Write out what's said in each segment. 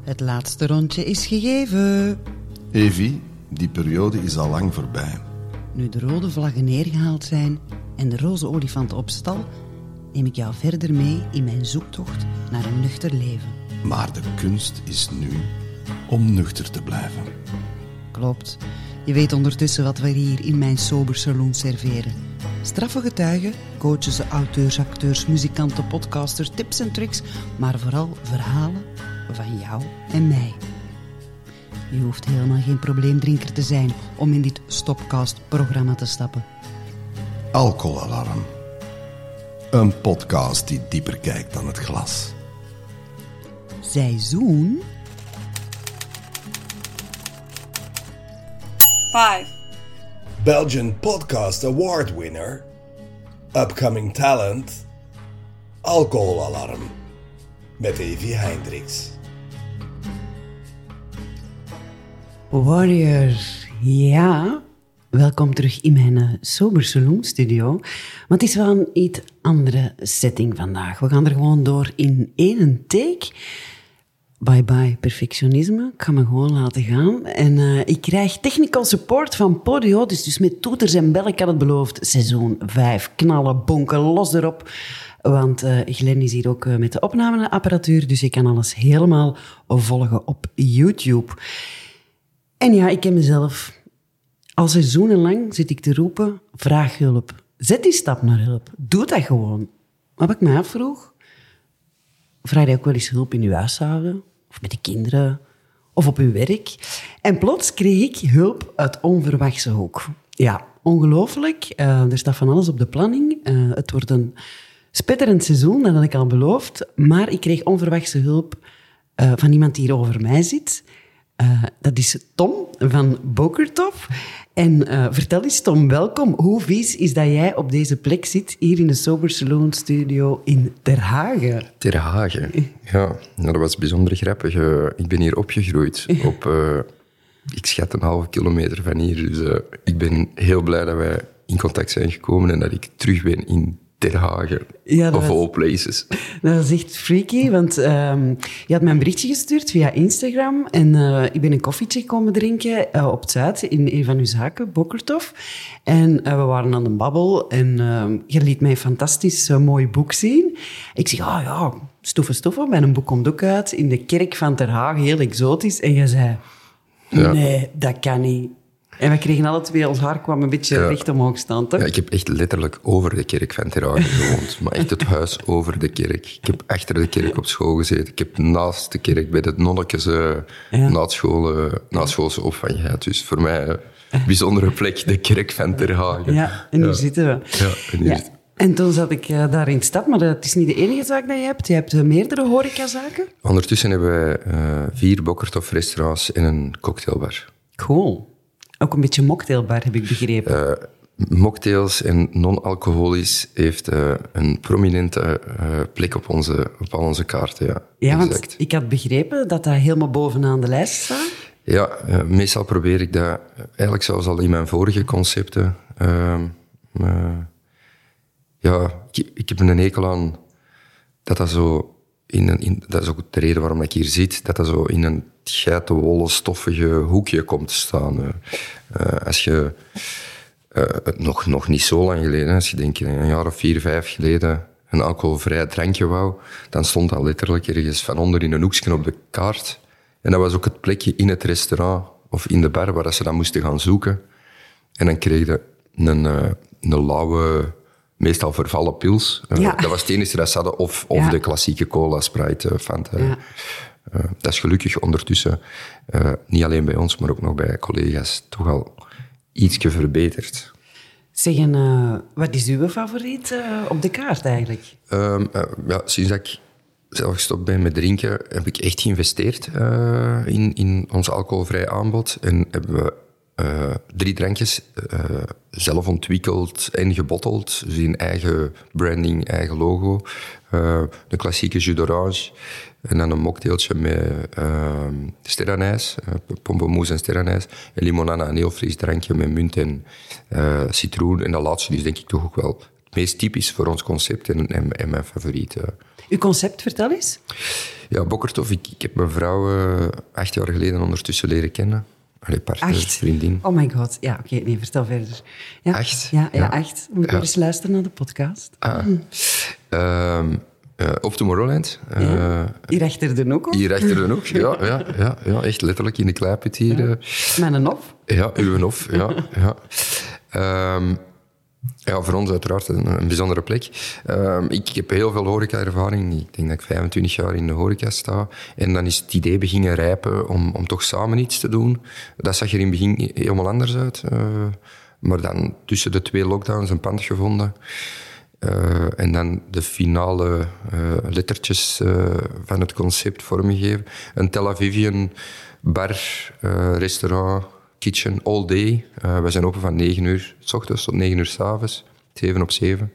Het laatste rondje is gegeven. Evie, die periode is al lang voorbij. Nu de rode vlaggen neergehaald zijn en de roze olifant op stal, neem ik jou verder mee in mijn zoektocht naar een nuchter leven. Maar de kunst is nu om nuchter te blijven. Klopt. Je weet ondertussen wat we hier in mijn sober saloon serveren. Straffe getuigen, coaches, auteurs, acteurs, muzikanten, podcasters, tips en tricks, maar vooral verhalen van jou en mij. Je hoeft helemaal geen probleemdrinker te zijn om in dit Stopcast-programma te stappen. Alcoholalarm. Een podcast die dieper kijkt dan het glas. Seizoen 5. Belgian Podcast Award winner, upcoming talent, Alcoholalarm, met Evie Hendricks. Warrior, ja, welkom terug in mijn Sober Saloon studio. Maar het is wel een iets andere setting vandaag. We gaan er gewoon door in één take. Bye-bye perfectionisme, ik ga me gewoon laten gaan. En ik krijg technical support van Podio, dus met toeters en bellen, ik had het beloofd. Seizoen 5, knallen, bonken, los erop. Want Glenn is hier ook met de opnameapparatuur, dus je kan alles helemaal volgen op YouTube. En ja, ik heb mezelf al seizoenenlang zit ik te roepen, vraag hulp. Zet die stap naar hulp. Doe dat gewoon. Wat ik me afvroeg, vraag je ook wel eens hulp in je huishouden? Of met de kinderen? Of op je werk? En plots kreeg ik hulp uit onverwachte hoek. Ja, ongelooflijk. Er staat van alles op de planning. Het wordt een spetterend seizoen, dat had ik al beloofd. Maar ik kreeg onverwachte hulp van iemand die hier over mij zit. Dat is Tom van Bokertof. En vertel eens, Tom, welkom. Hoe vies is dat jij op deze plek zit, hier in de Sober Saloon studio in Ter Hagen? Ter Hagen, ja. Nou, dat was bijzonder grappig. Ik ben hier opgegroeid op, ik schat, 1,5 kilometer van hier. Dus ik ben heel blij dat wij in contact zijn gekomen en dat ik terug ben in Ter Hagen, ja, of all places. Dat is echt freaky, want je had mij een berichtje gestuurd via Instagram en ik ben een koffietje komen drinken op het Zuid, in een van uw zaken, Bokertof. En we waren aan de babbel en je liet mij een fantastisch mooi boek zien. Ik zeg, ja, stoffen, mijn boek komt ook uit in de kerk van Ter Hagen, heel exotisch. En je zei, nee, dat kan niet. En we kregen alle twee, ons haar kwam een beetje recht omhoog staan, toch? Ja, ik heb echt letterlijk over de kerk van Ter Hagen gewoond. Maar echt het huis over de kerk. Ik heb achter de kerk op school gezeten. Ik heb naast de kerk bij de nonnetjes naschoolse opvang gehad. Dus voor mij een bijzondere plek, de kerk van Ter Hagen. Ja, en hier zitten we. Ja, en hier zitten we. En toen zat ik daar in de stad, maar het is niet de enige zaak dat je hebt. Je hebt meerdere horecazaken. Ondertussen hebben wij 4 Bokertof-restaurants en een cocktailbar. Cool. Ook een beetje mocktailbar, heb ik begrepen. Mocktails en non-alcoholisch heeft een prominente plek op al onze kaarten. Ja, ja, exact. Want ik had begrepen dat dat helemaal bovenaan de lijst staat. Ja, meestal probeer ik dat, eigenlijk zoals al in mijn vorige concepten. Ik heb een hekel aan dat zo... dat is ook de reden waarom ik hier zit, dat zo in een geitenwolle, stoffige hoekje komt te staan. Als je, nog niet zo lang geleden, als je denkt een jaar of 4, 5 geleden een alcoholvrij drankje wou, dan stond dat letterlijk ergens van onder in een hoekje op de kaart. En dat was ook het plekje in het restaurant of in de bar waar ze dan moesten gaan zoeken. En dan kreeg je een lauwe, meestal vervallen pils. Dat was het enige dat ze hadden. Of de klassieke cola, Sprite, Fanta. Ja. Dat is gelukkig ondertussen, niet alleen bij ons, maar ook nog bij collega's, toch al ietsje verbeterd. Zeg, wat is uw favoriet op de kaart eigenlijk? Sinds dat ik zelf gestopt ben met drinken, heb ik echt geïnvesteerd in ons alcoholvrij aanbod. En hebben we 3 drankjes zelf ontwikkeld en gebotteld. Dus in eigen branding, eigen logo. De klassieke jus d'orange. En dan een mocktailtje met sterrenijs, pompoenmoes en sterrenijs. En limonana, een heel fris drankje met munt en citroen. En dat laatste is denk ik toch ook wel het meest typisch voor ons concept en mijn favoriet. Uw concept, vertel eens. Ja, Bokkerthof. Ik heb mijn vrouw 8 jaar geleden ondertussen leren kennen. Allee, partner, 8? vriendin. Oh my god. Ja, oké. Nee, vertel verder. Ja. 8? Ja, 8. Moet ik weer eens luisteren naar de podcast. Op Tomorrowland. Hier achter de hoek. Hier achter de hoek, ja, echt letterlijk in de kleiput hier. Mijn hof. Ja, uw hof, ja. Ja, voor ons uiteraard een bijzondere plek. Ik heb heel veel horeca-ervaring. Ik denk dat ik 25 jaar in de horeca sta. En dan is het idee beginnen rijpen om toch samen iets te doen. Dat zag er in het begin helemaal anders uit. Maar dan tussen de 2 lockdowns een pand gevonden. En dan de finale lettertjes van het concept vormgegeven. Een Tel Avivian bar, restaurant, kitchen, all day. We zijn open van 9 uur 's ochtends tot 9 uur 's avonds. 7 op 7.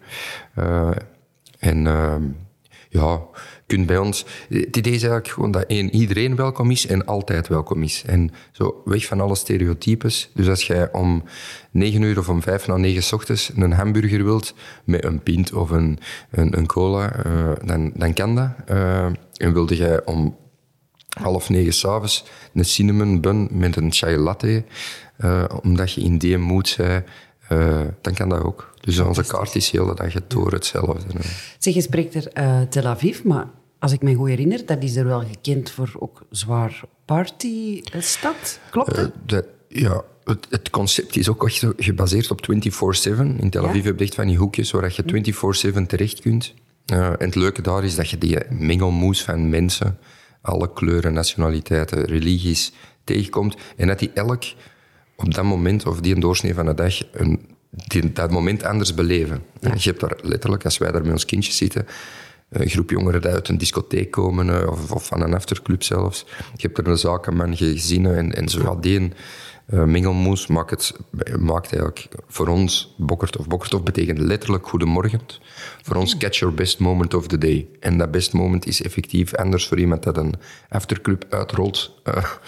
Ja, je kunt bij ons... Het idee is eigenlijk gewoon dat iedereen welkom is en altijd welkom is. En zo weg van alle stereotypes. Dus als jij om 9 uur of om 5 na 9 's ochtends een hamburger wilt met een pint of een cola, dan kan dat. En wilde jij om 8:30 's avonds een cinnamon bun met een chai latte, omdat je in die mood bent, dan kan dat ook. Dus onze kaart is de hele dag door hetzelfde. Zeg, je spreekt er Tel Aviv, maar als ik me goed herinner, dat is er wel gekend voor ook zwaar partystad. Klopt dat? Ja, het concept is ook echt gebaseerd op 24/7. In Tel Aviv heb je echt van die hoekjes waar je 24/7 terecht kunt. En het leuke daar is dat je die mengelmoes van mensen, alle kleuren, nationaliteiten, religies tegenkomt. En dat die elk op dat moment, of die een doorsnee van de dag, dat moment anders beleven. Ja. Je hebt daar letterlijk, als wij daar met ons kindjes zitten, een groep jongeren die uit een discotheek komen, of van een afterclub zelfs. Je hebt er een zakenman, gezinnen en zo. Ja, die mengelmoes maakt eigenlijk voor ons Bokkerthof. Bokkerthof betekent letterlijk goedemorgen. Voor ons catch your best moment of the day. En dat best moment is effectief anders voor iemand dat een afterclub uitrolt.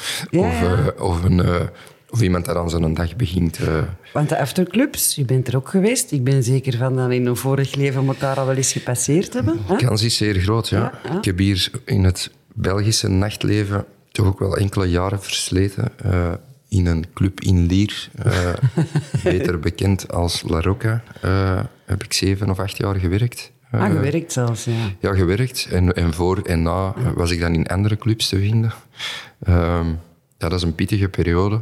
Of iemand dat aan zijn dag begint. Want de afterclubs, je bent er ook geweest. Ik ben zeker van dat in een vorig leven moet daar al wel eens gepasseerd hebben. De kans is zeer groot, ja. Ik heb hier in het Belgische nachtleven toch ook wel enkele jaren versleten. In een club in Lier, beter bekend als La Rocca, heb ik 7 of 8 jaar gewerkt. Gewerkt zelfs, ja. Ja, gewerkt. En voor en na was ik dan in andere clubs te vinden. Dat is een pittige periode.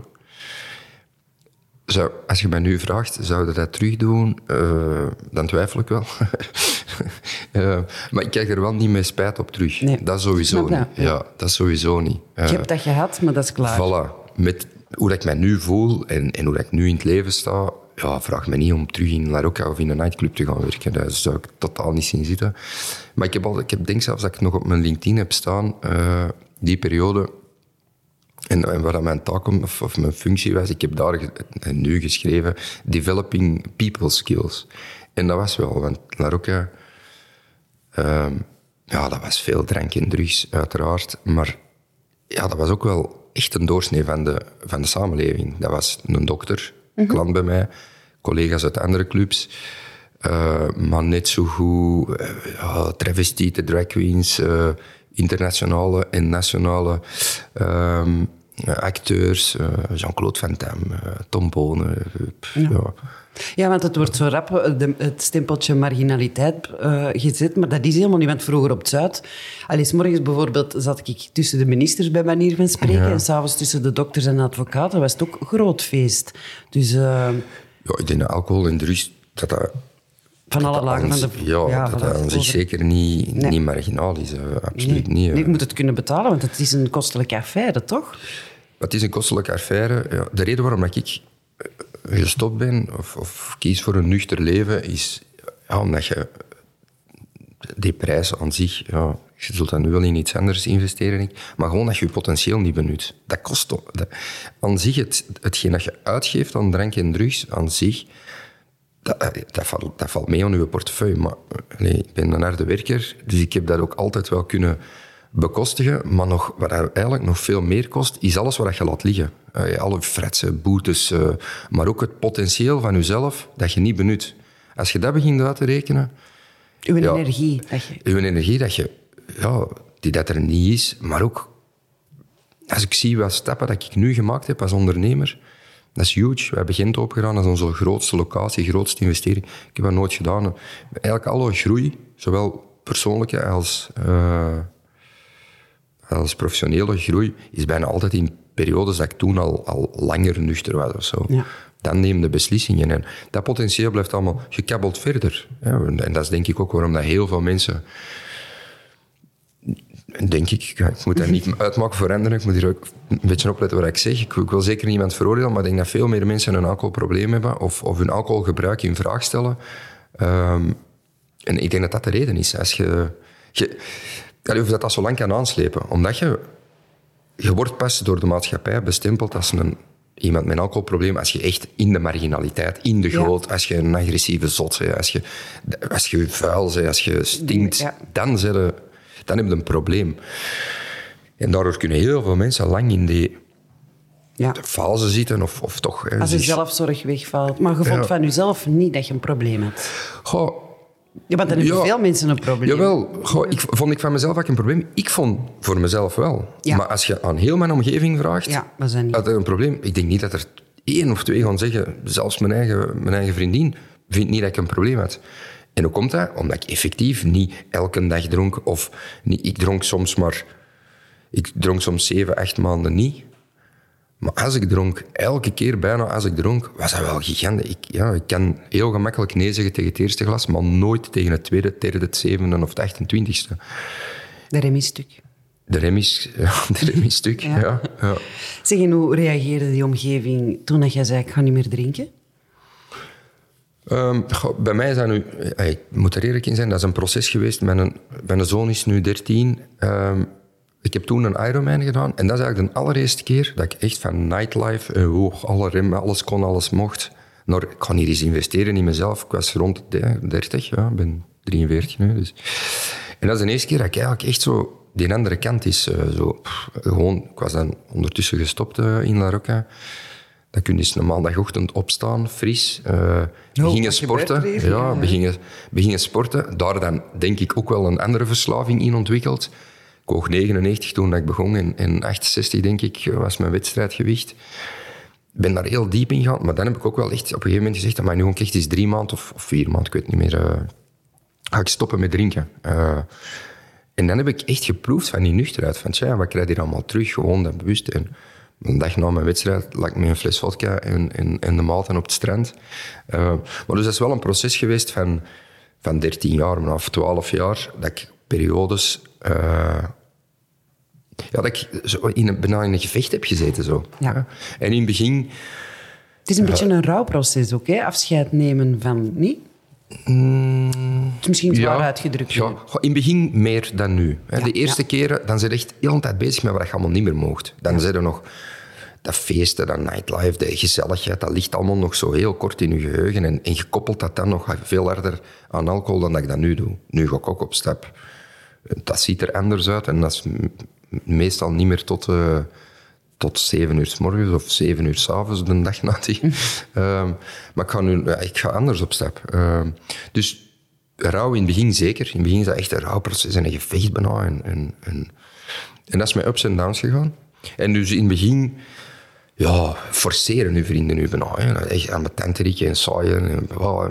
Als je mij nu vraagt, zouden we dat terug doen? Dan twijfel ik wel. Maar ik kijk er wel niet met spijt op terug. Nee, dat sowieso niet. Ja, dat sowieso niet. Je hebt dat gehad, maar dat is klaar. Voilà. Met hoe dat ik mij nu voel en hoe dat ik nu in het leven sta, vraag me niet om terug in La Rocca of in een nightclub te gaan werken. Daar zou ik totaal niet zien zitten. Maar ik denk zelfs dat ik nog op mijn LinkedIn heb staan, die periode. En waar dat mijn taak of mijn functie was, ik heb daar nu geschreven, developing people skills. En dat was wel, want La Rocca, dat was veel drank en drugs, uiteraard. Maar ja, dat was ook wel echt een doorsnee van de samenleving. Dat was een dokter, klant bij mij, collega's uit andere clubs. Maar net zo goed travestieten, drag queens, internationale en nationale acteurs, Jean-Claude Van Damme, Tom Bonen. Ja, want het wordt zo rap het stempeltje marginaliteit gezet, maar dat is helemaal niet, want vroeger op het Zuid, s morgens bijvoorbeeld zat ik tussen de ministers bij manier van spreken en s'avonds tussen de dokters en de advocaten was het ook een groot feest. Dus, ik denk dat alcohol en drugs, dat van alle lagen van de... Ja, dat aan zich zeker niet marginaal is. Absoluut niet. Nee, je moet het kunnen betalen, want het is een kostelijke affaire, toch? Het is een kostelijke affaire. Ja. De reden waarom ik gestopt ben, of kies voor een nuchter leven, is omdat je die prijs aan zich... Ja, je zult dan nu wel in iets anders investeren, maar gewoon dat je je potentieel niet benut. Dat kost toch... Aan zich, hetgeen dat je uitgeeft aan drank en drugs, aan zich... Dat valt mee aan uw portefeuille. Maar ik ben een harde werker, dus ik heb dat ook altijd wel kunnen bekostigen. Maar wat eigenlijk nog veel meer kost, is alles wat je laat liggen. Alle fretsen, boetes, maar ook het potentieel van jezelf dat je niet benut. Als je dat begint uit te rekenen... Uw energie. Uw energie dat je... die dat er niet is. Maar ook, als ik zie wat stappen dat ik nu gemaakt heb als ondernemer, dat is huge. We hebben Gent opgedaan, dat is onze grootste locatie, grootste investering. Ik heb dat nooit gedaan. Eigenlijk alle groei, zowel persoonlijke als professionele groei, is bijna altijd in periodes dat ik toen al langer nuchter was of zo. Ja. Dan neem de beslissingen. En dat potentieel blijft allemaal gekabbeld verder. Ja, en dat is denk ik ook waarom dat heel veel mensen... Denk ik moet dat niet uitmaken voor anderen. Ik moet hier ook een beetje opletten wat ik zeg. Ik wil zeker niemand veroordelen, maar ik denk dat veel meer mensen een alcoholprobleem hebben of hun alcoholgebruik in vraag stellen. En ik denk dat dat de reden is. Als je hoeft dat zo lang kan aanslepen. Omdat je wordt pas door de maatschappij bestempeld als iemand met een alcoholprobleem, als je echt in de marginaliteit, in de goot, als je een agressieve zot bent, als je vuil bent, als je stinkt, dan heb je een probleem. En daardoor kunnen heel veel mensen lang in die fase zitten. Of toch, als je zelfzorg wegvalt. Maar je vond van jezelf niet dat je een probleem hebt. Goh, ja, want dan hebben veel mensen een probleem. Jawel. Goh, vond ik van mezelf ook een probleem? Ik vond voor mezelf wel. Ja. Maar als je aan heel mijn omgeving vraagt, had er een probleem. Ik denk niet dat er 1 of 2 gaan zeggen, zelfs mijn eigen vriendin vindt niet dat ik een probleem had. En hoe komt dat? Omdat ik effectief niet elke dag dronk. Of niet, ik dronk soms 7, 8 maanden niet. Maar als ik dronk, elke keer bijna als ik dronk, was dat wel gigantisch. Ik kan heel gemakkelijk nee zeggen tegen het eerste glas, maar nooit tegen het tweede, derde, het 7e of het 28e. De rem is stuk. De rem is stuk, ja. Zeg, en hoe reageerde die omgeving toen jij zei, ik ga niet meer drinken? Bij mij is dat nu... Ik moet er eerlijk in zijn, dat is een proces geweest. Mijn zoon is nu 13. Ik heb toen een Ironman gedaan. En dat is eigenlijk de allereerste keer dat ik echt van nightlife... alle remmen, alles kon, alles mocht. Ik ga hier eens investeren in mezelf. Ik was rond de 30, ik ben 43 nu. Dus. En dat is de eerste keer dat ik eigenlijk echt zo... Die andere kant is ik was dan ondertussen gestopt in La Rocca. Dan kun je eens een maandagochtend opstaan, fris. We gingen sporten. We gingen sporten. Daar dan denk ik ook wel een andere verslaving in ontwikkeld. Ik woog 99 toen ik begon en 68 denk ik was mijn wedstrijdgewicht. Ik ben daar heel diep in gegaan, maar dan heb ik ook wel echt op een gegeven moment gezegd, maar nu ook echt eens 3 maanden of 4 maanden, ik weet niet meer, ga ik stoppen met drinken. En dan heb ik echt geproefd van die nuchterheid, van wat krijg je hier allemaal terug, gewoon dat bewust. En een dag na mijn wedstrijd lag ik met een fles vodka en de maaltijd op het strand. Maar dus dat is wel een proces geweest van 13 jaar, maar of 12 jaar, dat ik periodes... dat ik zo bijna in een gevecht heb gezeten. Zo. Ja. En in het begin... Het is een beetje een rouwproces ook, hè? Afscheid nemen van... Niet? Het is misschien zwaar uitgedrukt. Ja. In het begin meer dan nu. De eerste keren, dan zijn je echt de hele tijd bezig met wat je allemaal niet meer moogt. Dan zijn er nog dat feesten, dat nightlife, de gezelligheid, dat ligt allemaal nog zo heel kort in je geheugen. En je koppelt dat dan nog veel harder aan alcohol dan dat ik dat nu doe. Nu ga ik ook op stap. Dat ziet er anders uit en dat is meestal niet meer tot 7 uur 's morgens of 7 uur 's avonds de dag nadien. Maar ik ga anders op stap. Dus rouw in het begin zeker. In het begin is dat echt een rouwproces en een gevecht bijna. En dat is met ups en downs gegaan. En dus in het begin... forceren uw vrienden nu bijna. Echt aan mijn tante rieken en saaien.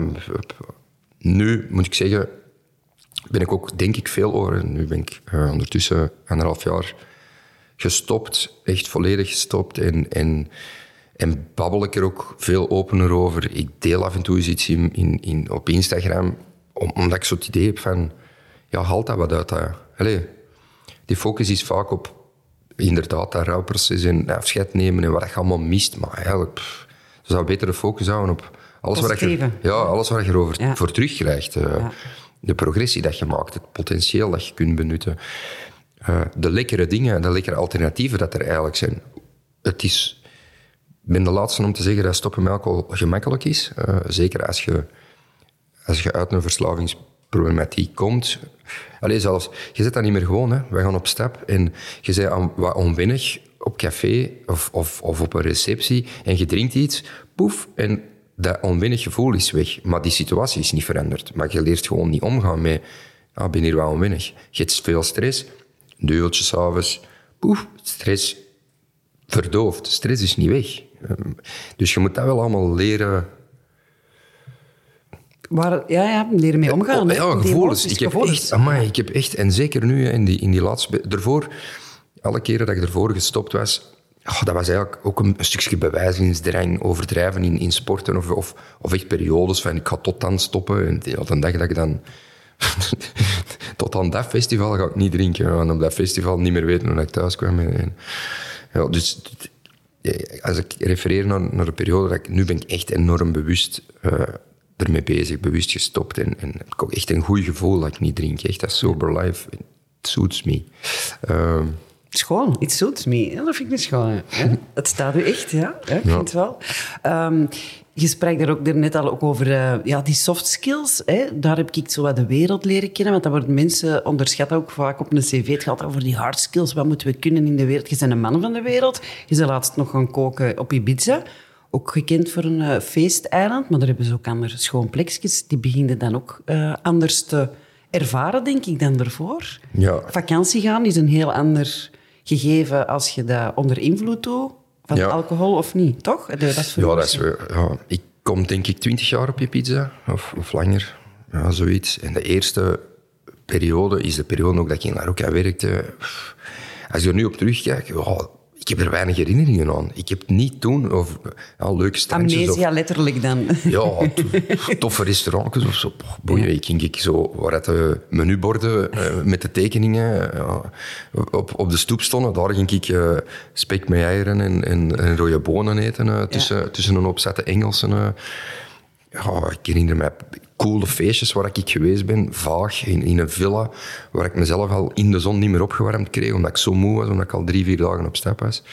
Nu, moet ik zeggen... ben ik ook, denk ik, veel over. Nu ben ik ondertussen 1,5 jaar gestopt. Echt volledig gestopt. En babbel ik er ook veel opener over. Ik deel af en toe eens iets op Instagram. Omdat ik zo het idee heb van... haal dat wat uit. Die focus is vaak op... inderdaad, dat rouwproces en afscheid nemen en wat je allemaal mist. Maar eigenlijk... je zou beter de focus houden op... alles wat je erover voor terugkrijgt. De progressie dat je maakt, het potentieel dat je kunt benutten. De lekkere dingen, de lekkere alternatieven dat er eigenlijk zijn. Ik ben de laatste om te zeggen dat stoppen met alcohol gemakkelijk is. Zeker als je uit een verslavingsproblematiek komt. Zelfs, je zit dat niet meer gewoon. Hè. Wij gaan op stap en je bent wat onwennig op café of op een receptie en je drinkt iets, poef, en dat onwennig gevoel is weg. Maar die situatie is niet veranderd. Maar je leert gewoon niet omgaan met... ben hier wel onwennig. Je hebt veel stress. duveltje 's avonds. Poef, stress verdoofd. Stress is niet weg. Dus je moet dat wel allemaal leren... leren mee omgaan. Ja, gevoelens. Ik heb echt, en zeker nu in die laatste... Daarvoor, alle keren dat ik ervoor gestopt was... dat was eigenlijk ook een stukje bewijzingsdrang, overdrijven in sporten of echt periodes van ik ga tot dan stoppen. En op een dag dat ik dan... tot aan dat festival ga ik niet drinken. En op dat festival niet meer weten hoe ik thuis kwam. Ja, dus als ik refereer naar de periode dat nu ben ik echt enorm bewust ermee bezig, bewust gestopt. En heb ik ook echt een goed gevoel dat ik niet drink. Echt dat sober life, it suits me. Schoon, it suits me. Ja, dat vind ik niet schoon. Ja. Het staat u echt, ja. Ik vind het wel. Je sprak daar ook net al ook over die soft skills. Hè. Daar heb ik zo wat de wereld leren kennen. Want dat worden mensen onderschatten ook vaak op een cv. Het gaat over die hard skills. Wat moeten we kunnen in de wereld? Je bent een man van de wereld. Je bent laatst nog gaan koken op Ibiza. Ook gekend voor een feesteiland. Maar daar hebben ze ook andere schoon plekjes. Die beginnen dan ook anders te ervaren, denk ik, dan daarvoor. Ja. Vakantie gaan is een heel ander gegeven als je dat onder invloed doet. Van alcohol of niet, toch? Ik kom denk ik 20 jaar op Ibiza, of langer. Ja, zoiets. En de eerste periode is de periode ook dat ik in La Rocca werkte. Als je er nu op terugkijkt, ik heb er weinig herinneringen aan. Ik heb niet toen leuke strandjes. Amnesia letterlijk dan. Ja, toffe restaurantjes of zo. Boeien, ik ging zo waar de menuborden met de tekeningen op de stoep stonden. Daar ging ik spek met eieren en rode bonen eten tussen een opzette Engelsen. Ik herinner me coole feestjes waar ik geweest ben, vaag, in een villa, waar ik mezelf al in de zon niet meer opgewarmd kreeg, omdat ik zo moe was, omdat ik al 3-4 dagen op stap was.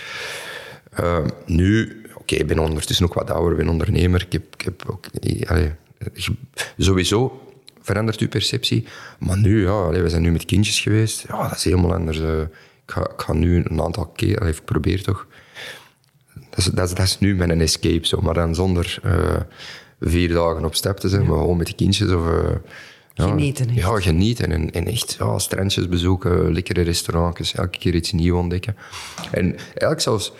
Nu, ik ben ondertussen ook wat ouder, ben ondernemer. Ik heb ook... sowieso verandert uw perceptie. Maar nu, we zijn nu met kindjes geweest. Ja, dat is helemaal anders. Ik ga nu een aantal keer... ik probeer toch... Dat is nu mijn escape, zo, maar dan zonder... 4 dagen op stap te zijn, maar gewoon met de kindjes. Genieten. Echt. Ja, genieten. En echt strandjes bezoeken, lekkere restaurantjes, elke keer iets nieuws ontdekken. En eigenlijk zelfs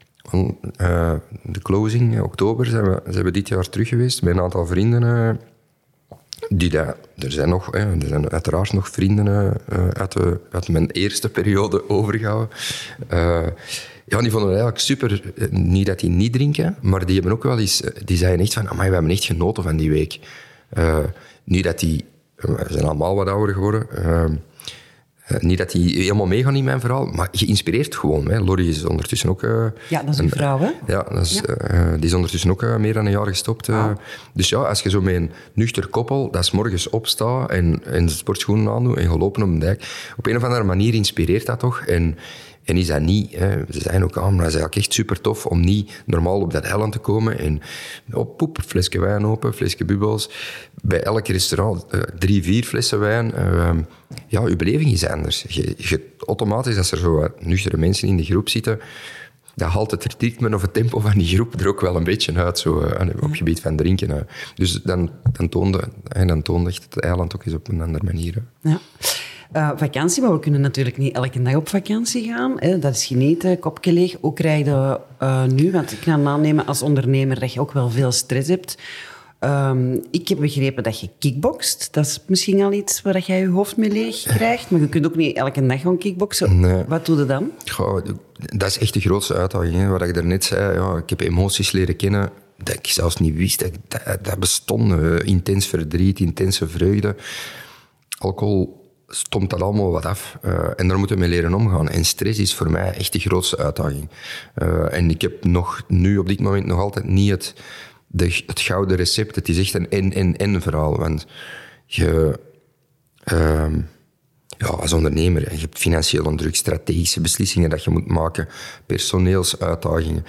de closing, in oktober, zijn we dit jaar terug geweest met een aantal vrienden. Er zijn uiteraard nog vrienden uit mijn eerste periode overgehouden. Die vonden het eigenlijk super. Niet dat die niet drinken, maar die hebben ook wel eens... Die zeiden echt van, amai, we hebben echt genoten van die week. Niet dat die... We zijn allemaal wat ouder geworden. Niet dat die helemaal meegaan in mijn verhaal, maar geïnspireerd gewoon. Hè. Lori is ondertussen ook... dat is een vrouw, hè? Ja, die is ondertussen ook meer dan een jaar gestopt. Dus als je zo met een nuchter koppel, dat 's morgens opstaat en de sportschoenen aandoet en gelopen op een dijk, op een of andere manier inspireert dat toch. En is dat niet... Ze zeiden ook, maar dat is eigenlijk echt super tof om niet normaal op dat eiland te komen en flesje wijn open, flesje bubbels. Bij elk restaurant 3-4 flessen wijn. Je beleving is anders. Automatisch, als er zo wat nuchtere mensen in de groep zitten, dat haalt het ritme of het tempo van die groep er ook wel een beetje uit, zo, op het gebied van drinken. Dus dan toonde echt het eiland ook eens op een andere manier. Ja. Vakantie, maar we kunnen natuurlijk niet elke dag op vakantie gaan. Hè. Dat is genieten, kopje leeg. Ook krijg je nu, want ik kan aannemen als ondernemer dat je ook wel veel stress hebt. Ik heb begrepen dat je kickbokst. Dat is misschien al iets waar jij je hoofd mee leeg krijgt. Maar je kunt ook niet elke dag gaan kickboksen. Nee. Wat doe je dan? Dat is echt de grootste uitdaging. Hè. Wat ik daarnet zei, ik heb emoties leren kennen dat ik zelfs niet wist. Dat bestond. Intens verdriet, intense vreugde. Alcohol stomt dat allemaal wat af. En daar moeten we mee leren omgaan. En stress is voor mij echt de grootste uitdaging. En ik heb nu op dit moment nog altijd niet het gouden recept. Het is echt een en verhaal. Want je... als ondernemer, je hebt financiële druk, strategische beslissingen dat je moet maken, personeelsuitdagingen.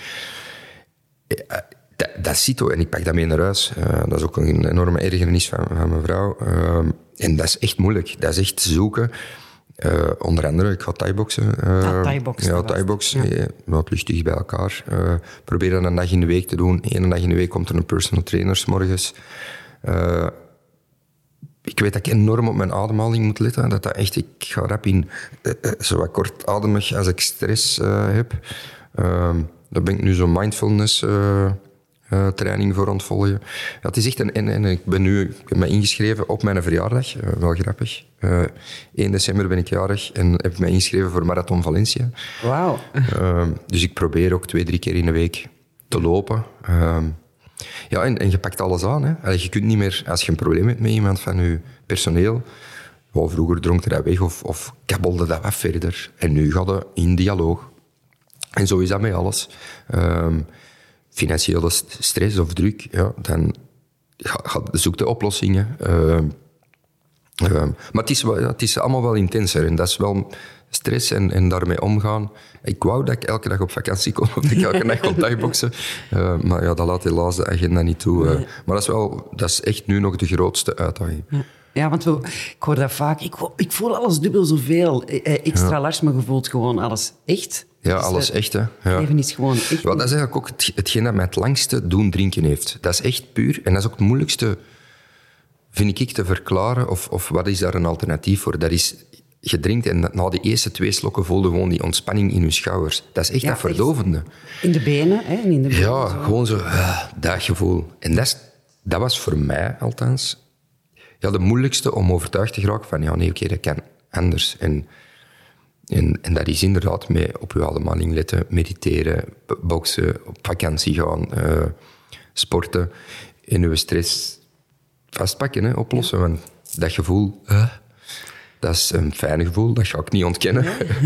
Dat zit ook, en ik pak dat mee naar huis. Dat is ook een enorme ergernis van mijn vrouw. En dat is echt moeilijk. Dat is echt zoeken. Onder andere, ik ga thai-boksen. Thai-boksen. Het ligt dicht bij elkaar. Probeer dat een dag in de week te doen. Eén dag in de week komt er een personal trainer 's morgens. Ik weet dat ik enorm op mijn ademhaling moet letten. Dat echt, ik ga rap in zo wat kortademig als ik stress heb. Daar ben ik nu zo'n mindfulness training voor aan het volgen. Ja, het is echt en ik heb me ingeschreven op mijn verjaardag. Wel grappig. 1 december ben ik jarig en heb me ingeschreven voor Marathon Valencia. Wauw. Dus ik probeer ook 2-3 keer in de week te lopen. Ja, en je pakt alles aan. Hè. Allee, je kunt niet meer, als je een probleem hebt met iemand van je personeel, vroeger dronk je dat weg of kabbelde dat wat verder. En nu gaat het in dialoog. En zo is dat met alles. Financiële stress of druk, ja, dan zoek de oplossingen. Maar het is allemaal wel intenser. En dat is wel stress en daarmee omgaan. Ik wou dat ik elke dag op vakantie kon, of dat ik elke dag kon dagboxen. Maar ja, dat laat helaas de agenda niet toe. Maar dat is echt nu nog de grootste uitdaging. Ja, want ik hoor dat vaak. Ik voel alles dubbel zoveel. Extra large, maar je voelt gewoon alles echt. Ja, dus alles echt, hè. Het leven is gewoon echt. Wel, dat is eigenlijk ook hetgeen dat mij het langste doen drinken heeft. Dat is echt puur. En dat is ook het moeilijkste, vind ik, te verklaren. Of wat is daar een alternatief voor? Dat is, je drinkt en na de eerste 2 slokken voelde gewoon die ontspanning in je schouders. Dat is echt dat verdovende. Echt. In de benen, hè? En in de benen, ja, zo. gewoon zo, dat gevoel. En dat was voor mij, althans, ja, de moeilijkste om overtuigd te geraken van, ja, nee, oké, dat kan anders. En dat is inderdaad mee op je ademhaling letten, mediteren, boksen, op vakantie gaan, sporten en je stress vastpakken, hè, oplossen. Want dat gevoel, dat is een fijn gevoel, dat ga ik niet ontkennen.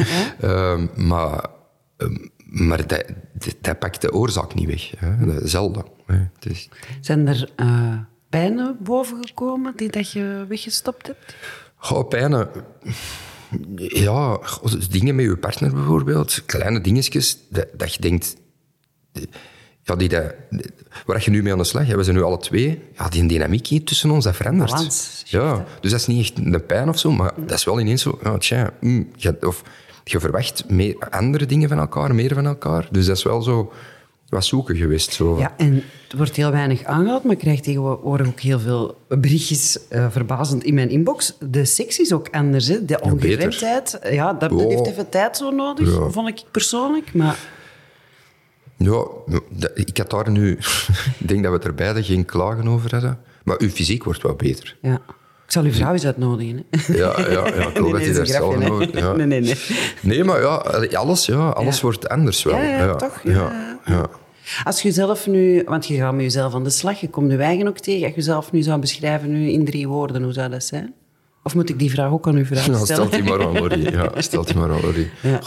Maar dat pakt de oorzaak niet weg. Hè. Zelden. Hè. Zijn er pijnen bovengekomen die dat je weggestopt hebt? Goh, pijnen... Ja, dingen met je partner bijvoorbeeld. Kleine dingetjes dat je denkt... Ja, waar je nu mee aan de slag bent, we zijn nu alle 2... Ja, die dynamiek hier tussen ons, dat verandert. Balans. Ja, dus dat is niet echt een pijn of zo, maar dat is wel ineens zo... Ja, je verwacht meer andere dingen van elkaar, meer van elkaar. Dus dat is wel zo... wat zoeken geweest. Zo. Ja, en het wordt heel weinig aangehaald, maar ik krijg tegenwoordig ook heel veel berichtjes, verbazend in mijn inbox. De seks is ook anders, hè? De ongeremdheid. Ja, dat heeft even tijd zo nodig, vond ik persoonlijk. Maar... Ja, ik had daar nu... ik denk dat we er beide geen klagen over hadden. Maar uw fysiek wordt wel beter. Ja. Ik zal uw vrouw eens uitnodigen. Hè? Ja, ik hoop dat hij daar zelf nog... Ja. Nee. Nee, maar ja, alles wordt anders wel. Ja, toch? Ja. Als je zelf nu... Want je gaat met jezelf aan de slag, je komt je eigen ook tegen. Als je jezelf nu zou beschrijven nu in 3 woorden, hoe zou dat zijn? Of moet ik die vraag ook aan u vragen stellen? Stel die maar aan Lori. Ja.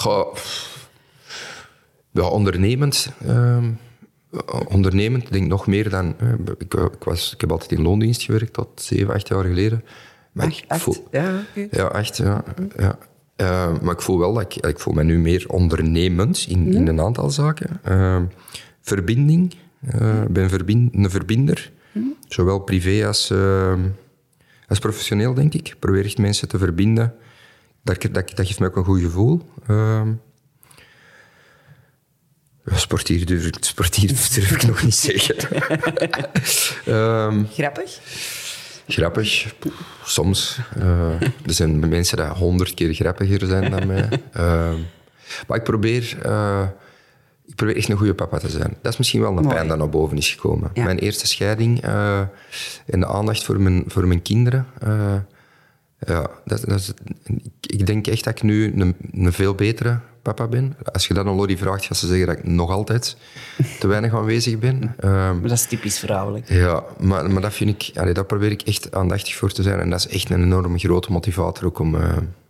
Ja, ondernemend. Ondernemend, denk nog meer dan... Ik heb altijd in loondienst gewerkt tot 7-8 jaar geleden. Maar 8? Ja, oké. Ja, 8, ja. Maar ik voel wel dat ik voel me nu meer ondernemend in een aantal zaken. Verbinding. Ik ben een verbinder. Zowel privé als professioneel, denk ik. Ik probeer echt mensen te verbinden. Dat geeft mij ook een goed gevoel. Sportief durf ik nog niet zeggen. Grappig? Soms. Er zijn mensen die 100 keer grappiger zijn dan mij. Maar ik probeer echt een goede papa te zijn. Dat is misschien wel een pijn dat naar boven is gekomen. Ja. Mijn eerste scheiding en de aandacht voor mijn kinderen. Ik denk echt dat ik nu een veel betere papa ben. Als je dat aan Lori vraagt, gaat ze zeggen dat ik nog altijd te weinig aanwezig ben. Maar dat is typisch vrouwelijk. Ja, maar dat vind ik... Daar probeer ik echt aandachtig voor te zijn. En dat is echt een enorme grote motivator ook om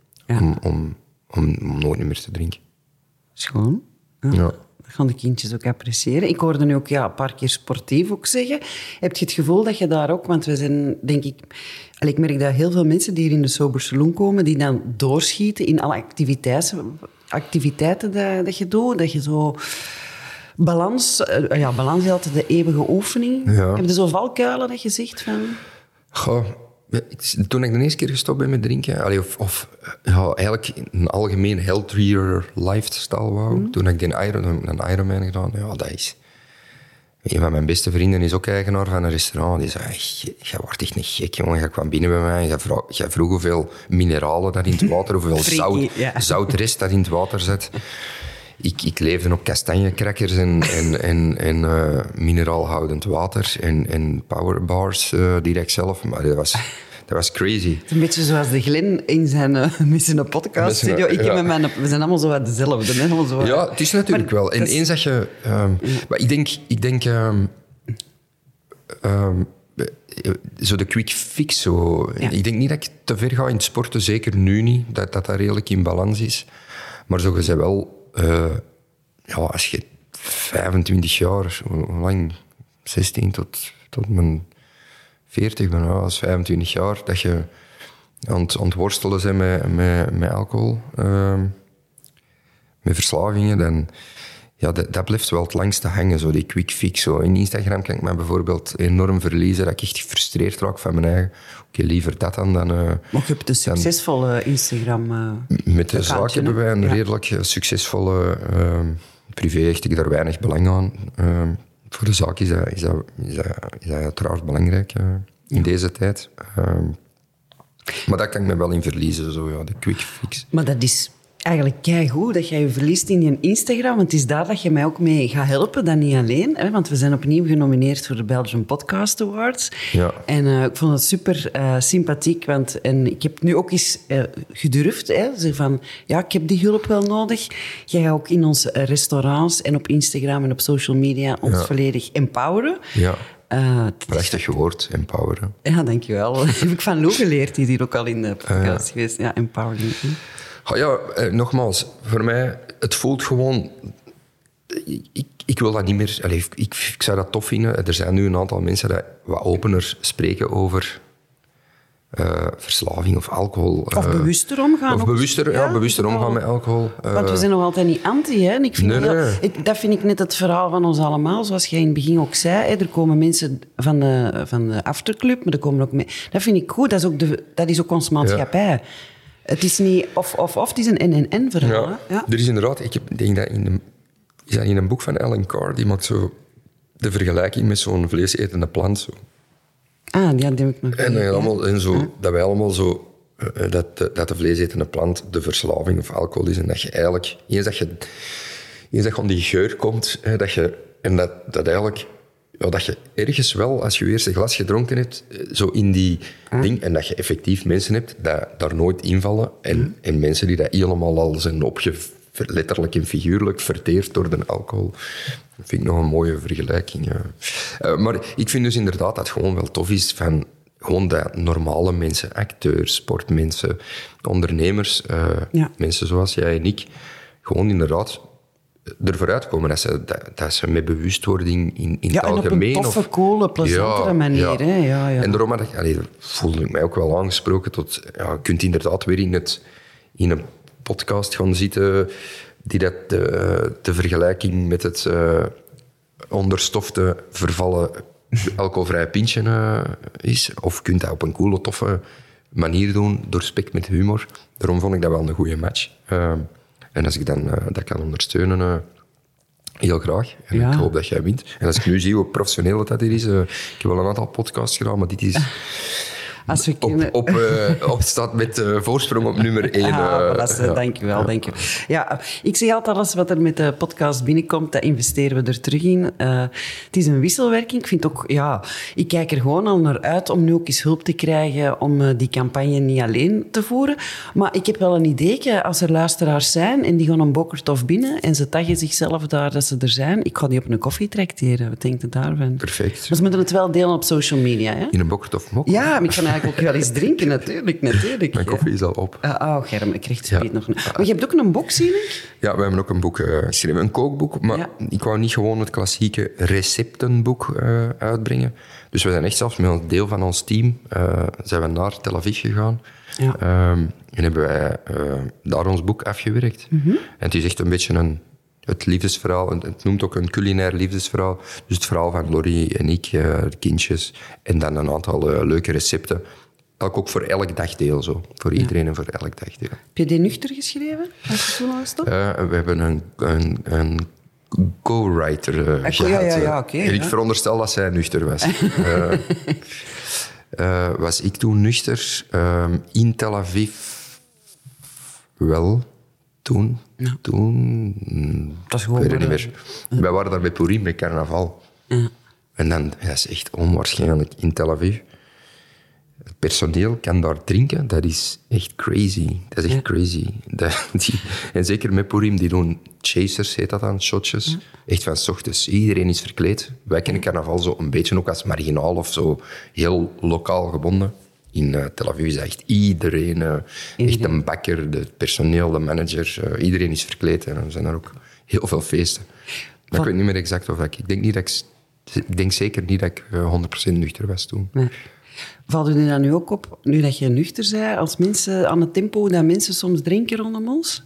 nooit meer te drinken. Schoon. Ja. Dat gaan de kindjes ook appreciëren. Ik hoorde nu ook een paar keer sportief ook zeggen. Heb je het gevoel dat je daar ook... Want we zijn, denk ik... Ik merk dat heel veel mensen die hier in de Sober Saloon komen, die dan doorschieten in alle activiteiten dat je doet. Dat je zo... Balans is altijd de eeuwige oefening. Ja. Heb je zo valkuilen dat je zegt van... Goh, toen ik de eerste keer gestopt ben met drinken, eigenlijk een algemeen healthier lifestyle wou, toen ik een Ironman gedaan, Een van mijn beste vrienden is ook eigenaar van een restaurant. Die zei, jij wordt echt niet gek, jongen. Jij kwam binnen bij mij. Jij vroeg hoeveel mineralen dat in het water, hoeveel zoutrest dat in het water zit. Ik leefde op kastanjekrakkers en mineraalhoudend water en powerbars direct zelf. Maar dat was crazy. Het is een beetje zoals de Glenn in zijn podcaststudio. We zijn allemaal zo hetzelfde. Hè? Ja, het is natuurlijk wel. En eens dat je... maar ik denk zo de quick fix. Zo. Ja. Ik denk niet dat ik te ver ga in het sporten, zeker nu niet, dat redelijk in balans is. Maar zo, je zei wel... als je 25 jaar, hoe lang? 16 tot mijn 40 ben, als 25 jaar, dat je aan het worstelen bent met alcohol, met verslavingen, dan... Ja, dat blijft wel het langste hangen, zo die quick fix. Zo. In Instagram kan ik me bijvoorbeeld enorm verliezen, dat ik echt gefrustreerd raak van mijn eigen. Oké, liever dat dan... Maar je hebt een succesvolle Instagram... met de zaak hebben wij een redelijk succesvolle... privé hecht ik daar weinig belang aan. Voor de zaak is dat uiteraard belangrijk in deze tijd. Maar daar kan ik me wel in verliezen, zo, ja, de quick fix. Maar dat is... Eigenlijk keigoed dat jij je verliest in je Instagram, want het is daar dat je mij ook mee gaat helpen, dan niet alleen. Hè, want we zijn opnieuw genomineerd voor de Belgian Podcast Awards. Ja. En ik vond het super sympathiek, en ik heb nu ook eens gedurfd. Zo van, ik heb die hulp wel nodig. Jij gaat ook in onze restaurants en op Instagram en op social media ons volledig empoweren. Ja. Prachtig woord, empoweren. Ja, dankjewel. Dat heb ik van Lou geleerd, die is hier ook al in de podcast geweest. Ja, empowering. Nogmaals, voor mij, het voelt gewoon... Ik wil dat niet meer... Ik zou dat tof vinden. Er zijn nu een aantal mensen die wat opener spreken over verslaving of alcohol. Of bewuster omgaan. Of bewuster omgaan met alcohol. Want we zijn nog altijd niet anti, hè? En ik vind dat vind ik net het verhaal van ons allemaal. Zoals jij in het begin ook zei, hè? Er komen mensen van de afterclub, maar er komen ook mee. Dat vind ik goed. Dat is ook onze maatschappij. Ja. Het is niet of, het is een en verhaal. Ja. Er is inderdaad, ik denk dat in een boek van Alan Carr, die maakt zo de vergelijking met zo'n vleesetende plant. Zo. Ah, ja, dat heb ik nog dat wij allemaal zo... Dat de vleesetende plant de verslaving of alcohol is. En dat je eigenlijk... Eens dat je aan die geur komt, dat eigenlijk... Ja, dat je ergens wel, als je je eerste glas gedronken hebt, zo in die ding, en dat je effectief mensen hebt die daar nooit invallen, en mensen die dat helemaal al zijn letterlijk en figuurlijk verteerd door de alcohol. Dat vind ik nog een mooie vergelijking. Ja. Maar ik vind dus inderdaad dat het gewoon wel tof is van gewoon dat normale mensen, acteurs, sportmensen, ondernemers, mensen zoals jij en ik, gewoon inderdaad... ervoor uitkomen dat ze met bewustwording in het algemeen... op een toffe, coole, plezantere manier. Ja. Ja. En daarom voelde ik mij ook wel aangesproken tot... je kunt inderdaad weer in een podcast gaan zitten die dat de vergelijking met het onderstofte vervallen alcoholvrije pintje is. Of kunt dat op een coole, toffe manier doen, doorspekt met humor. Daarom vond ik dat wel een goede match. En als ik dan dat kan ondersteunen, heel graag. En ik hoop dat jij wint. En als ik nu zie hoe professioneel dat hier is... ik heb wel een aantal podcasts gedaan, maar dit is... Als we op staat met voorsprong op nummer 1. Dankjewel. Ja, ik zeg altijd, alles wat er met de podcast binnenkomt, dat investeren we er terug in. Het is een wisselwerking. Ik vind ook, ik kijk er gewoon al naar uit om nu ook eens hulp te krijgen om die campagne niet alleen te voeren. Maar ik heb wel een idee, als er luisteraars zijn en die gaan een bokkertof binnen en ze taggen zichzelf daar dat ze er zijn, ik ga die op een koffie trakteren. Wat denkt u daarvan? Perfect. Maar ze moeten het wel delen op social media. Hè? In een bokkertof mok? Ja, maar ik kan eigenlijk ook wel eens drinken, natuurlijk. Mijn koffie is al op. Germ, ik krijg het spijt nog. Maar je hebt ook een boek, zie ik? Ja, we hebben ook een boek geschreven. Een kookboek, maar ik wou niet gewoon het klassieke receptenboek uitbrengen. Dus we zijn echt zelfs met een deel van ons team zijn we naar Tel Aviv gegaan. Ja. En hebben wij daar ons boek afgewerkt. En het is echt een beetje het liefdesverhaal. Het noemt ook een culinair liefdesverhaal. Dus het verhaal van Laurie en ik, de kindjes. En dan een aantal leuke recepten. Ook voor elk dagdeel zo. Voor iedereen en voor elk dagdeel. Heb je die nuchter geschreven? Als je toen al stopt? We hebben een co-writer gehad. Ja, oké. En ik ja. veronderstel dat zij nuchter was. Was ik toen nuchter? In Tel Aviv wel. Toen? Ja. Dat is gewoon Ik weet het niet meer. Wij waren daar bij Purim, bij carnaval. Ja. En dan, dat is echt onwaarschijnlijk, in Tel Aviv. Het personeel kan daar drinken, dat is echt crazy. Dat is echt crazy. En zeker met Purim, die doen chasers, heet dat dan, shotjes. Ja. Echt van 's ochtends. Iedereen is verkleed. Wij kennen carnaval zo een beetje ook als marginaal of zo, heel lokaal gebonden. In Tel Aviv is dat echt iedereen. Echt een bakker, het personeel, de manager. Iedereen is verkleed en er zijn er ook heel veel feesten. Maar ik weet niet meer exact of ik denk niet dat ik denk zeker niet dat ik 100% nuchter was toen. Nee. Valt u dan nu ook op, nu dat je nuchter bent, als mensen aan het tempo dat mensen soms drinken rondom ons?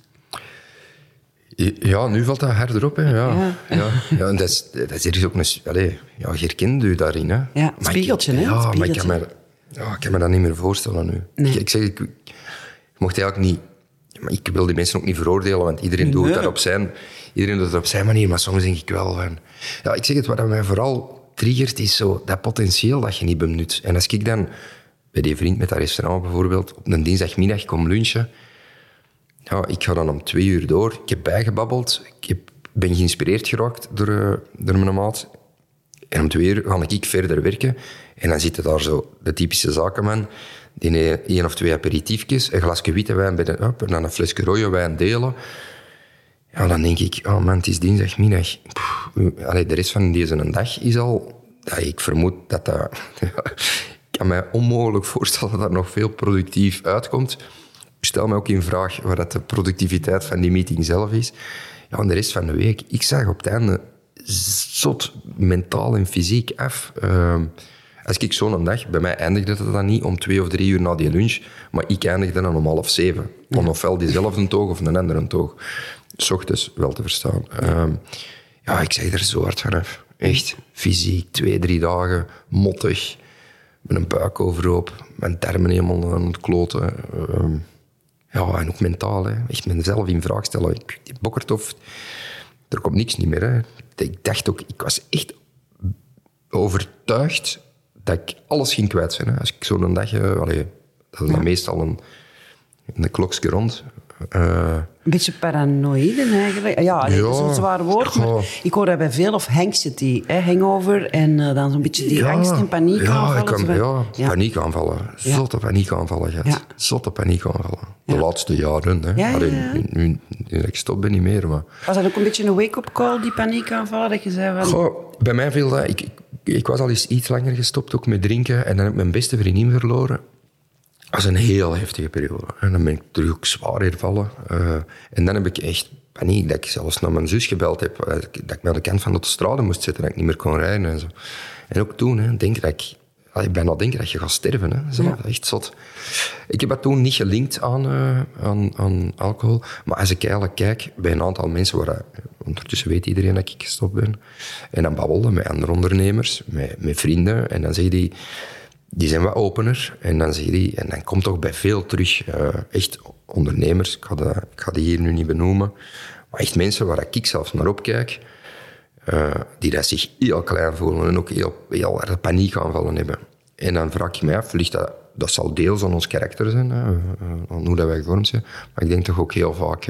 Ja, nu valt dat harder op. Hè. Ja. En dat is ergens ook een... Allez, ja, je herkent u daarin. Hè. Ja, het spiegeltje, hè? Ja, het maar spiegeltje. ik kan me dat niet meer voorstellen nu. Nee. Ik mocht eigenlijk niet... Maar ik wil die mensen ook niet veroordelen, want iedereen doet dat op zijn manier. Maar soms denk ik wel van... Ja, ik zeg het, wat mij vooral triggert, is zo dat potentieel dat je niet benut. En als ik dan bij die vriend met dat restaurant bijvoorbeeld op een dinsdagmiddag kom lunchen, ja, ik ga dan om 2 uur door. Ik heb bijgebabbeld. Ben geïnspireerd geraakt door mijn maat. En om 2 uur ga ik verder werken. En dan zitten daar zo de typische zakenman, die 1 of 2 aperitiefjes, een glasje witte wijn bij en dan een flesje rode wijn delen. Ja, dan denk ik, oh man, het is dinsdagmiddag. De rest van deze dag is al... Ja, ik vermoed dat dat... Ik kan mij onmogelijk voorstellen dat dat nog veel productief uitkomt. Ik stel me ook in vraag wat dat de productiviteit van die meeting zelf is. Ja, en de rest van de week, ik zag op het einde zot mentaal en fysiek af. Als ik zo'n dag... Bij mij eindigde het dan niet om 2 of 3 uur na die lunch, maar ik eindigde dan om 6:30. Dan ofwel diezelfde toog of een andere toog. 's Ochtends wel te verstaan. Ja, ik zeg er zo hard vanaf. Echt, fysiek, 2-3 dagen, mottig, met een buik overhoop, mijn darmen helemaal aan het kloten. Ja, en ook mentaal, hè. Echt mezelf in vraag stellen. Die bokkertof, er komt niks niet meer. Hè. Ik dacht ook, ik was echt overtuigd dat ik alles ging kwijt zijn. Hè. Als ik zo'n dag... dat is dan meestal een klokje rond... Een beetje paranoïde eigenlijk. Ja, dat is een zwaar woord, maar ik hoor dat bij veel of anxiety, hangover en dan zo'n beetje die angst en paniekaanvallen. Paniekaanvallen. Zotte paniekaanvallen gehad. Ja. Zotte paniekaanvallen. De laatste jaren. Hè. Nu ik gestopt ben, niet meer. Maar... Was dat ook een beetje een wake-up call, die paniekaanvallen, dat je zei van... Bij mij viel dat... Ik was al eens iets langer gestopt, ook met drinken, en dan heb ik mijn beste vriendin verloren. Dat was een heel heftige periode. En dan ben ik terug ook zwaar hervallen. En dan heb ik echt paniek dat ik zelfs naar mijn zus gebeld heb. Dat ik me aan de kant van de autostrade moest zitten, dat ik niet meer kon rijden. En zo. En ook toen, denk dat ik bijna denk dat je gaat sterven. Hè. Zo, echt zot. Ik heb dat toen niet gelinkt aan alcohol. Maar als ik eigenlijk kijk bij een aantal mensen, ondertussen weet iedereen dat ik gestopt ben. En dan babbelde met andere ondernemers, met vrienden. En dan zeg je die zijn wat opener. En dan zie je en dan komt toch bij veel terug echt ondernemers. Ik ga die hier nu niet benoemen. Maar echt mensen waar ik zelfs naar opkijk. Die dat zich heel klein voelen en ook heel erg paniekaanvallen hebben. En dan vraag ik me af, dat zal deels aan ons karakter zijn, aan hoe dat wij gevormd zijn. Maar ik denk toch ook heel vaak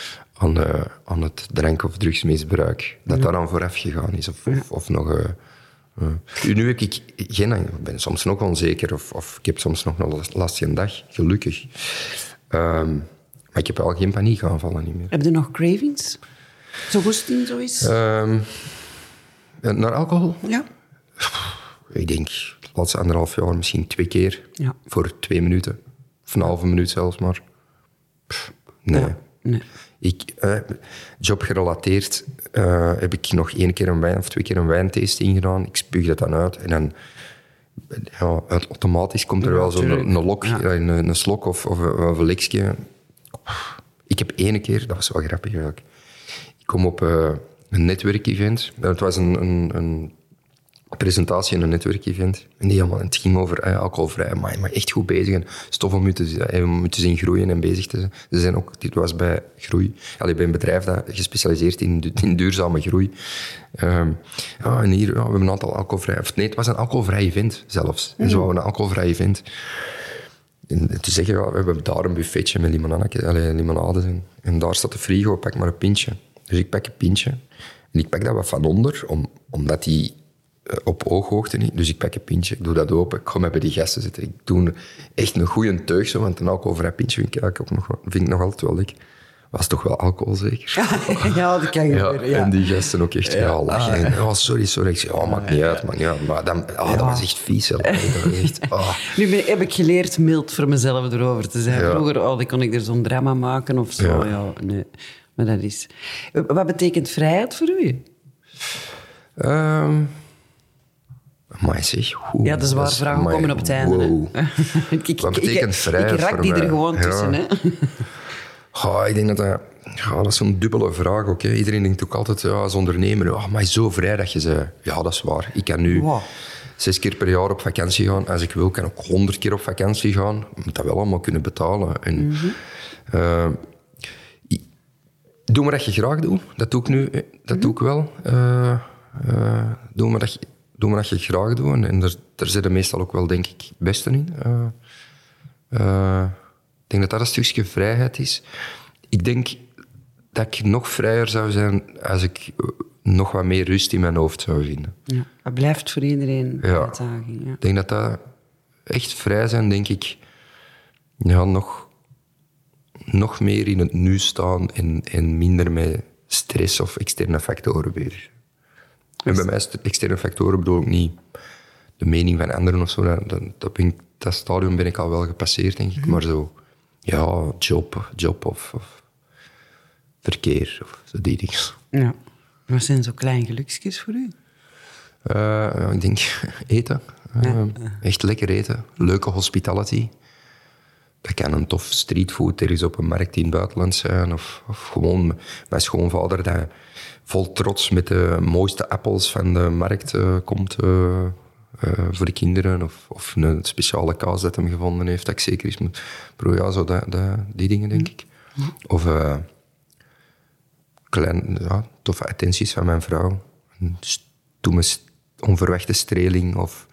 aan het drank- of drugsmisbruik. Dat daar dan vooraf gegaan is. Of nog... Nu heb ik ik ben soms nog onzeker of ik heb soms nog een lastige dag, gelukkig. Maar ik heb wel geen paniekaanvallen niet meer. Heb je nog cravings? Zo goesting, zoiets? Naar alcohol? Ja. Ik denk de laatste 1,5 jaar misschien 2 keer. Ja. Voor 2 minuten. Of een halve minuut zelfs maar. Nee. Ja, nee. Jobgerelateerd heb ik nog 1 keer een wijn of 2 keer een wijntasting gedaan. Ik spuug dat dan uit. En dan automatisch komt er wel zo'n lok, een slok of een lekje. Ik heb 1 keer, dat was wel grappig eigenlijk. Ik kom op een netwerkevent. Het was een presentatie in een netwerkevent. En het ging over alcoholvrij, maar echt goed bezig. En stof om je te zien groeien en bezig te zijn. Ze zijn ook, dit was bij groei. Bij een bedrijf dat gespecialiseerd in duurzame groei. En hier, we hebben een aantal alcoholvrij... Nee, het was een alcoholvrij event zelfs. En zo een alcoholvrij event. En te zeggen, we hebben daar een buffetje met limonade. En daar staat de frigo, pak maar een pintje. Dus ik pak een pintje. En ik pak dat wat van onder, omdat die op ooghoogte niet. Dus ik pak een pintje, ik doe dat open, ik ga mij bij die gasten zitten. Ik doe echt een goede teug, zo, want een alcoholvrij pintje vind ik nog altijd wel lekker. Was toch wel alcohol, zeker? Ja, dat kan gebeuren. Ja. En die gasten ook echt lachen. Sorry. Ik zei, maakt niet uit. Maar dat was echt vies. Dat was echt, Nu heb ik geleerd mild voor mezelf erover te zijn. Vroeger dan kon ik er zo'n drama maken of zo. Ja, nee. Maar dat is... Wat betekent vrijheid voor u? Maar zeg... Ja, de zware vragen komen op het einde. Wow. Wat betekent vrijheid ik raak die er gewoon tussen. Hè? Ik denk dat is zo'n dubbele vraag ook. Hè. Iedereen denkt ook altijd, als ondernemer, maar zo vrij dat je zei... Ja, dat is waar. Ik kan nu 6 keer per jaar op vakantie gaan. Als ik wil, kan ik 100 keer op vakantie gaan. Ik moet dat wel allemaal kunnen betalen. En, doe maar dat je graag doet. Dat doe ik nu. Dat doe ik wel. Doe maar dat je graag doet. En daar zit er meestal ook wel, denk ik, het beste in. Ik denk dat dat een stukje vrijheid is. Ik denk dat ik nog vrijer zou zijn als ik nog wat meer rust in mijn hoofd zou vinden. Ja, dat blijft voor iedereen een uitdaging. Ja. Ik denk dat echt vrij zijn, denk ik, nog meer in het nu staan en minder met stress of externe factoren bezig. En bij mij externe factoren bedoel ik niet de mening van anderen of zo. Dat stadium ben ik al wel gepasseerd, denk ik. Maar zo, job of verkeer of zo die dingen. Ja. Wat zijn zo kleine geluksjes voor u? Ik denk eten. Echt lekker eten. Leuke hospitality. Dat kan een tof streetfood ergens op een markt in het buitenland zijn. Of gewoon mijn schoonvader dat vol trots met de mooiste appels van de markt komt voor de kinderen. Of een speciale kaas dat hem gevonden heeft, dat ik zeker eens moet proberen. Ja, zo die dingen, denk ik. Of toffe attenties van mijn vrouw. Een stoeme, onverwachte streling. Of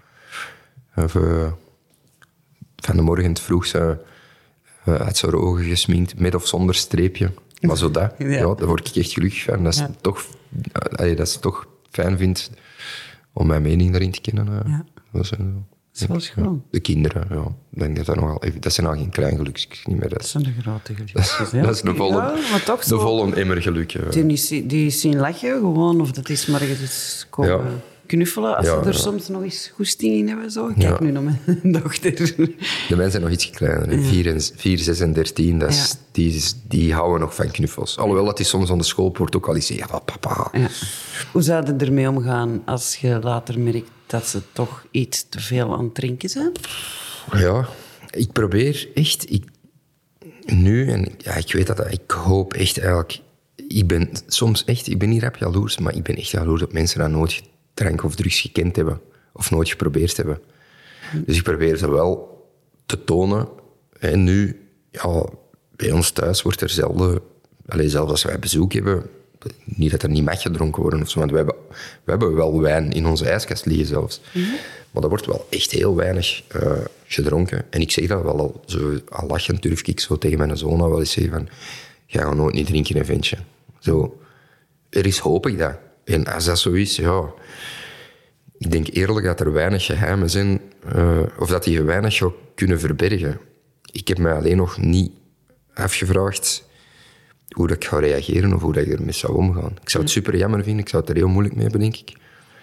van de morgen vroeg ze uit zijn ogen gesminkt, met of zonder streepje. Maar zo dat, daar word ik echt gelukkig van. Dat is toch fijn vind om mijn mening daarin te kennen. Dat is gewoon. De kinderen, denk dat zijn al geen klein gelukjes meer. Dat zijn de grote gelukjes. Dat is de volle emmer geluk. Die zien lachen gewoon, of dat is maar eens komen knuffelen, als ze er soms nog eens goesting in hebben. Zo. Kijk nu naar mijn dochter. De mensen zijn nog iets kleiner. 4, 6 en 13, die houden nog van knuffels. Alhoewel dat die soms aan de schoolpoort ook al eens zeggen, papa. Ja. Hoe zou je ermee omgaan als je later merkt dat ze toch iets te veel aan het drinken zijn? Ja, ik probeer echt... Nu, en ik weet dat, ik hoop echt eigenlijk... Ik ben niet rap jaloers, maar ik ben echt jaloers op mensen die nooit drank of drugs gekend hebben. Of nooit geprobeerd hebben. Dus ik probeer ze wel te tonen. En nu, bij ons thuis wordt er zelden... zelfs als wij bezoek hebben... Niet dat er niet mag gedronken worden of zo, want we hebben wel wijn in onze ijskast liggen zelfs. Maar er wordt wel echt heel weinig gedronken. En ik zeg dat wel al lachend durf ik zo tegen mijn zoon al wel eens zeggen van... Jij gaat nooit niet drinken, een ventje. Zo, ergens hoop ik dat. En als dat zo is, ik denk eerlijk dat er weinig geheimen zijn, of dat die weinig zou kunnen verbergen. Ik heb mij alleen nog niet afgevraagd hoe dat ik ga reageren of hoe dat ik ermee zou omgaan. Ik zou het super jammer vinden, ik zou het er heel moeilijk mee hebben, denk ik.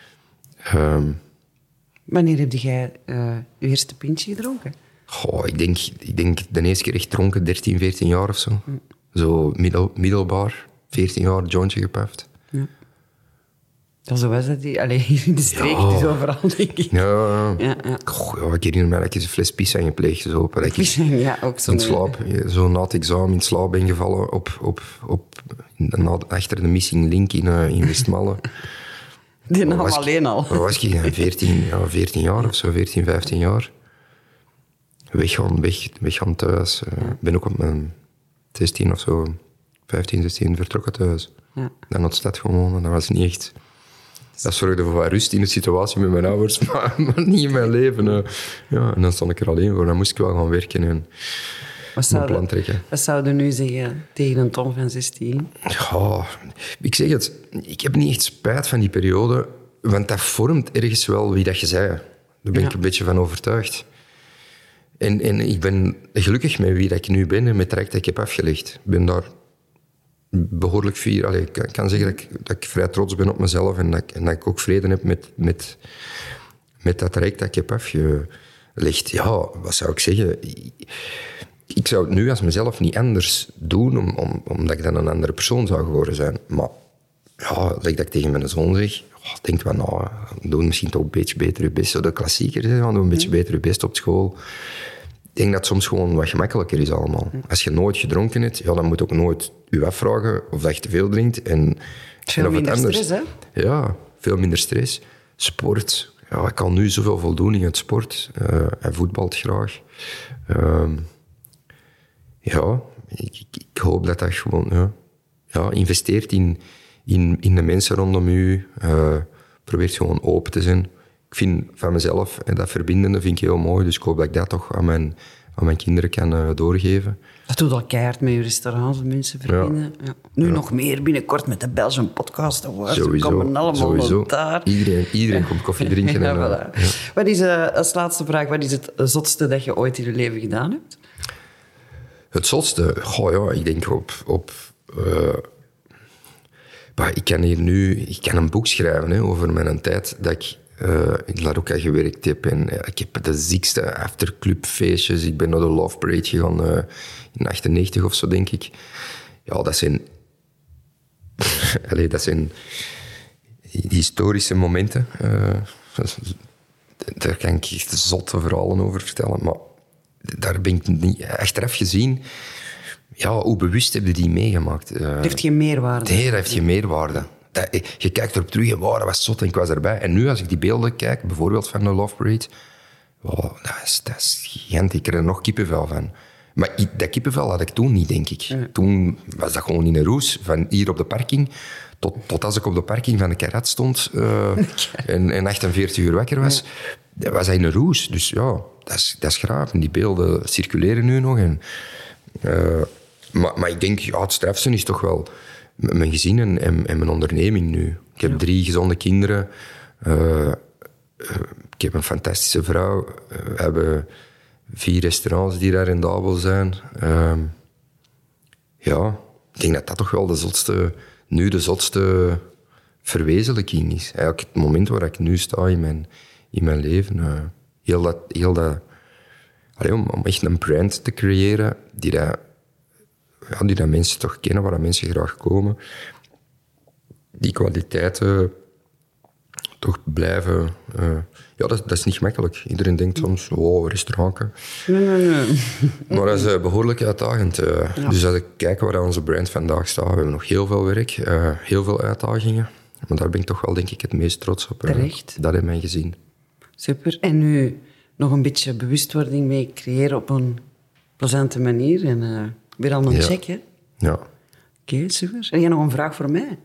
Wanneer heb jij je eerste pintje gedronken? Ik denk de eerste keer echt dronken, 13, 14 jaar of zo. Zo middelbaar, 14 jaar, jointje gepuft. Ja. Zo was dat in de streek, dus overal, denk ik. Ja. Ik herinner me dat ik eens een fles pissang gepleegd heb. Ook zo. In slaap, zo na het examen in slaap ben gevallen achter de missing link in Westmalle. Die naam alleen al. Waar was ik? 14 jaar of zo, 14, 15 jaar. Weggaan thuis. Ik ben ook op mijn 16 of zo, 15, 16 vertrokken thuis. Ja. Dan naar de stad gewonnen. Dat was niet echt... Dat zorgde voor wat rust in de situatie met mijn ouders, maar niet in mijn leven. Ja, en dan stond ik er alleen voor. Dan moest ik wel gaan werken en mijn plan trekken. Wat zouden nu zeggen tegen een Tom van 16? Ja, ik zeg het. Ik heb niet echt spijt van die periode, want dat vormt ergens wel wie dat je zei. Daar ben ik een beetje van overtuigd. En ik ben gelukkig met wie dat ik nu ben en met het traject dat ik heb afgelegd. Ik ben daar behoorlijk fier. Allee, ik kan zeggen dat ik vrij trots ben op mezelf en dat ik ook vrede heb met dat traject dat ik heb afgelegd. Ja, wat zou ik zeggen? Ik zou het nu als mezelf niet anders doen, omdat ik dan een andere persoon zou geworden zijn. Maar ja, dat ik tegen mijn zoon zeg, denk van, nou, doe misschien toch een beetje beter je best. Zo de klassiekers, doe een beetje beter je best op school. Ik denk dat het soms gewoon wat gemakkelijker is allemaal. Als je nooit gedronken hebt, ja, dan moet je ook nooit je afvragen of dat je te veel drinkt. En Veel minder stress, hè? Ja, veel minder stress. Sport. Ja, ik kan nu zoveel voldoening uit sport. Hij voetbalt graag. Ja, ik hoop dat dat gewoon... Ja, investeert in de mensen rondom u. Probeert gewoon open te zijn. Ik vind van mezelf, en dat verbindende vind ik heel mooi, dus ik hoop dat ik dat toch aan mijn kinderen kan doorgeven. Dat doet al keihard met je restaurants, mensen verbinden. Ja. Nu nog meer binnenkort met de Belgian Podcast Awards. We komen allemaal daar. Iedereen komt koffie drinken. Voilà. Wat is, als laatste vraag, wat is het zotste dat je ooit in je leven gedaan hebt? Het zotste? Ik denk ik kan een boek schrijven over mijn tijd dat ik in La Rocca gewerkt heb. En ik heb de ziekste afterclubfeestjes. Ik ben naar de Love Parade gegaan in 1998 of zo, denk ik. Ja, dat zijn... dat zijn historische momenten. Daar kan ik echt zotte verhalen over vertellen. Maar daar ben ik niet... Achteraf gezien... Ja, hoe bewust heb je die meegemaakt? Het heeft geen meerwaarde. Nee, dat heeft geen meerwaarde. Je kijkt erop terug en wow, dat was zot en ik was erbij. En nu, als ik die beelden kijk, bijvoorbeeld van de Love Parade, wow, dat is gigantisch. Ik krijg er nog kippenvel van. Maar dat kippenvel had ik toen niet, denk ik. Ja. Toen was dat gewoon in een roes, van hier op de parking, tot als ik op de parking van de Karat stond en 48 uur wakker was, was dat in een roes. Dus ja, dat is graaf. En die beelden circuleren nu nog. Maar ik denk, het strafste is toch wel mijn gezin en mijn onderneming nu. Ik heb 3 gezonde kinderen. Ik heb een fantastische vrouw. We hebben 4 restaurants die daar rendabel zijn. Ik denk dat dat toch wel de zotste verwezenlijking is. Eigenlijk het moment waar ik nu sta in mijn leven. Om echt een brand te creëren die dat mensen toch kennen, waar mensen graag komen. Die kwaliteiten toch blijven... dat is niet gemakkelijk. Iedereen denkt soms, restaurantje. Nee. Maar dat is behoorlijk uitdagend. Dus als ik kijk waar onze brand vandaag staat, we hebben nog heel veel werk, heel veel uitdagingen. Maar daar ben ik toch wel, denk ik, het meest trots op. Terecht. Dat in mijn gezin. Super. En nu nog een beetje bewustwording mee creëren op een plezante manier. En weer al een check, hè? Ja. Oké, super. Heb jij nog een vraag voor mij?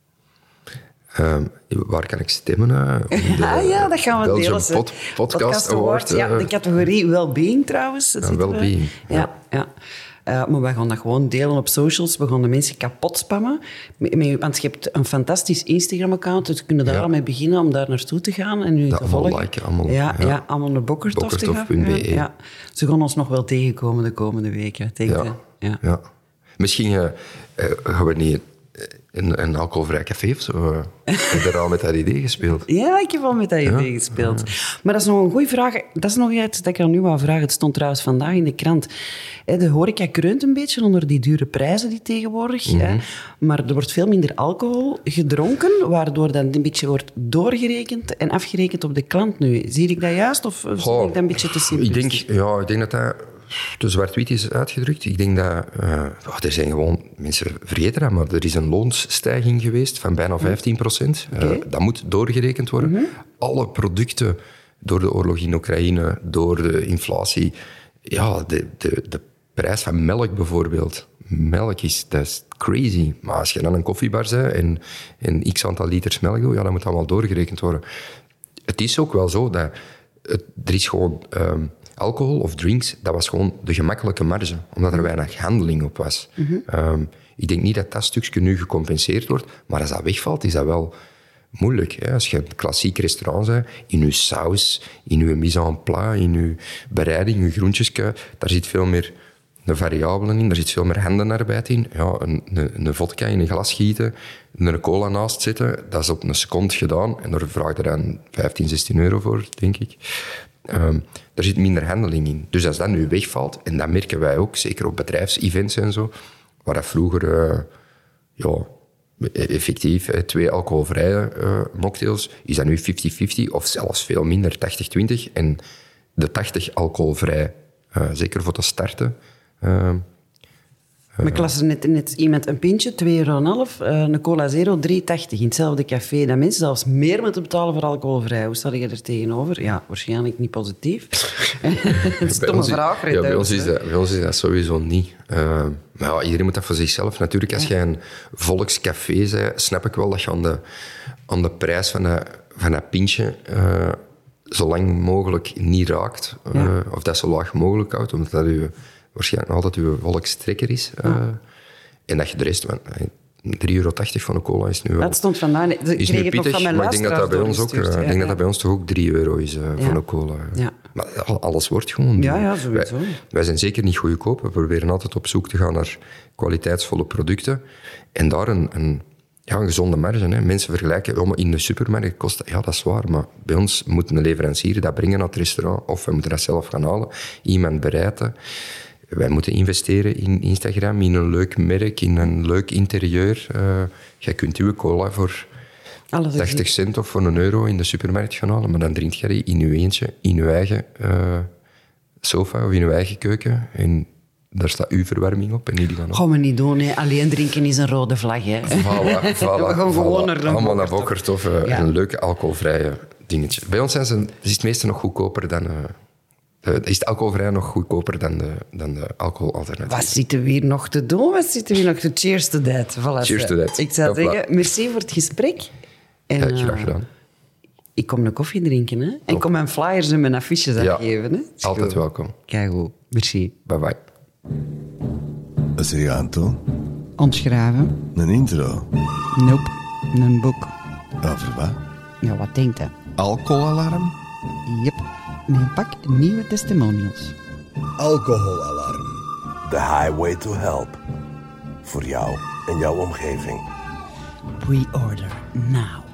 Waar kan ik stemmen? Dat gaan we Belgian delen. Podcast Award. Ja, de categorie Wellbeing trouwens. Wellbeing. Ja. Maar wij gaan dat gewoon delen op socials. We gaan de mensen kapot spammen. Want je hebt een fantastisch Instagram-account, dus we kunnen daar al mee beginnen om daar naartoe te gaan en u te volgen. Liken, allemaal. Allemaal naar Bokkertof te gaan. Bokkertof.be. Ja. Ze gaan ons nog wel tegenkomen de komende weken, denk ik. Ja. Misschien gaan we niet een alcoholvrij café of zo. Heb je er al met dat idee gespeeld? Ja, ik heb al met dat idee gespeeld. Ja. Maar dat is nog een goede vraag. Dat is nog iets dat ik aan u wou vragen. Het stond trouwens vandaag in de krant. De horeca kreunt een beetje onder die dure prijzen die tegenwoordig. Maar er wordt veel minder alcohol gedronken, waardoor dat een beetje wordt doorgerekend en afgerekend op de klant nu. Zie ik dat juist of zie ik dat een beetje te simplistisch? Ik denk dat te zwart-wit is uitgedrukt. Ik denk dat... er zijn gewoon... Mensen vergeten dat, maar er is een loonsstijging geweest van bijna 15%. Dat moet doorgerekend worden. Alle producten, door de oorlog in Oekraïne, door de inflatie... Ja, de prijs van melk bijvoorbeeld. Melk dat is crazy. Maar als je dan een koffiebar bent en x aantal liters melk doet, ja, dat moet allemaal doorgerekend worden. Het is ook wel zo dat... Er is gewoon... alcohol of drinks, dat was gewoon de gemakkelijke marge, omdat er weinig handeling op was. Ik denk niet dat dat stukje nu gecompenseerd wordt, maar als dat wegvalt, is dat wel moeilijk. Hè? Als je een klassiek restaurant bent, in je saus, in je mise en place, in je bereiding, je groentjeskuit, daar zit veel meer de variabelen in, daar zit veel meer handenarbeid in. Ja, een vodka in een glas gieten, een cola naast zetten, dat is op een seconde gedaan en daar vraag je dan 15, 16 euro voor, denk ik. Er zit minder handeling in. Dus als dat nu wegvalt, en dat merken wij ook, zeker op bedrijfsevents en zo, waar dat vroeger effectief 2 alcoholvrije mocktails, is dat nu 50-50 of zelfs veel minder, 80-20. En de 80 alcoholvrij, zeker voor te starten. Maar ik las er net iemand een pintje, €2,5, een cola zero, €3,80 in hetzelfde café. Dat mensen zelfs meer moeten betalen voor alcoholvrij. Hoe sta je er tegenover? Ja, waarschijnlijk niet positief. Een stomme vraag. Ja, bij ons is dat sowieso niet. Maar ja, iedereen moet dat voor zichzelf. Natuurlijk, als jij een volkscafé bent, snap ik wel dat je aan de prijs van dat pintje zo lang mogelijk niet raakt. Of dat zo laag mogelijk houdt, omdat dat waarschijnlijk altijd uw volkstrekker is. En dat je de rest... €3,80 van een cola is nu wel... Dat stond vandaag... Is nu pittig, maar ik denk dat dat bij ons ook... Ik denk dat dat bij ons toch ook €3 is voor een cola. Ja. Maar alles wordt gewoon... Ja, sowieso. Wij zijn zeker niet goedkoop. We proberen altijd op zoek te gaan naar kwaliteitsvolle producten. En daar een gezonde marge. Hè. Mensen vergelijken, in de supermarkt kost dat... Ja, dat is waar, maar bij ons moet een leverancier dat brengen naar het restaurant, of we moeten dat zelf gaan halen. Iemand bereiden. Wij moeten investeren in Instagram, in een leuk merk, in een leuk interieur. Jij kunt uw cola voor 80 cent of voor €1 in de supermarkt gaan halen, maar dan drink je die in je eentje, in je eigen sofa of in je eigen keuken. En daar staat uw verwarming op en niet die gaan op. Gaan we niet doen, hè. Alleen drinken is een rode vlag. Hè. Voilà, we gaan gewoon naar allemaal naar Bokkert of een leuke alcoholvrije dingetje. Bij ons is het meeste nog goedkoper dan... is het alcoholvrij nog goedkoper dan de alcoholalternatief. Wat zitten we hier nog te doen? Wat zitten we hier nog te... Cheers to that. Voilà. Cheers to that. Ik zou zeggen, merci voor het gesprek. En, graag gedaan. Ik kom een koffie drinken, hè. En ik kom mijn flyers en mijn affiches afgeven, hè. Altijd welkom. Kijk goed. Merci. Bye-bye. Een seriaantoon? Ontschrijven. Een intro? Nope. Een boek. Over wat? Ja, wat denkt hij? Alcoholalarm? Yep. Mijn pak nieuwe testimonials. Alcoholalarm. The highway to help. Voor jou en jouw omgeving. Pre-order now.